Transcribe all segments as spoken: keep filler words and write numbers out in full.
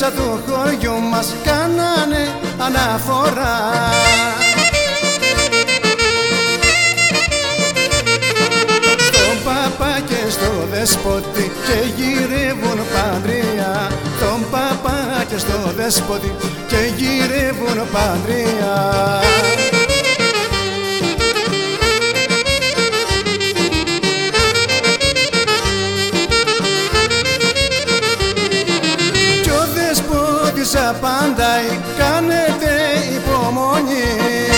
δίπλα του χωριού μας κάνανε αναφορά. Στον Παπά και στο Δεσπότη και γυρεύουν παντρία. Τον Παπά και στο Δεσπότη και γυρεύουν παντρία. Απαντάει, κάνετε υπομονή.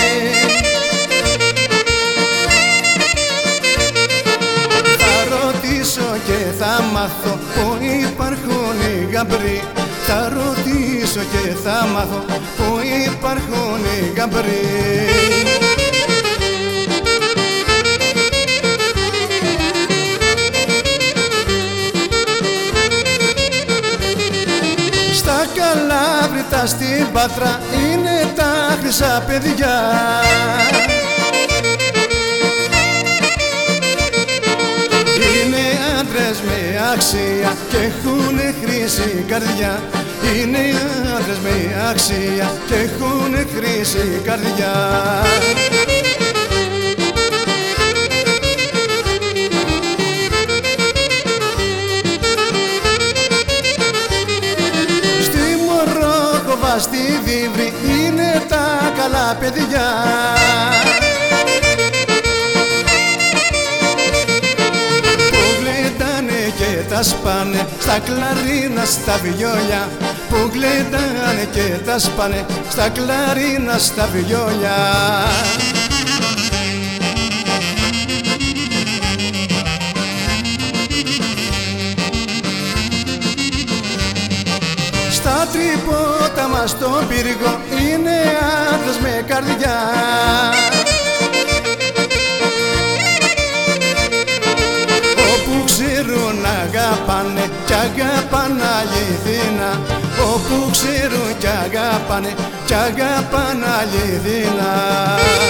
Θα ρωτήσω και θα μάθω που υπάρχουν οι γαμπροί. Θα ρωτήσω και θα μάθω που υπάρχουν οι γαμπροί. Στα Καλάβρητα στην Πάτρα είναι τα χρυσά παιδιά. Είναι άντρες με αξία και έχουνε χρυσή καρδιά. Είναι άντρες με αξία και έχουνε χρυσή καρδιά. Στη Δίβρη είναι τα καλά παιδιά. Που γλεντάνε και τα σπάνε στα κλαρίνα στα βιόλια. Που γλεντάνε και τα σπάνε στα κλαρίνα στα βιόλια. Στα τριπότα μας στον πύργο είναι άντρες με καρδιά. Όπου ξέρουν αγαπάνε κι αγαπάνε αληθινά. Όπου ξέρουν κι αγαπάνε κι αγαπάνε αληθινά.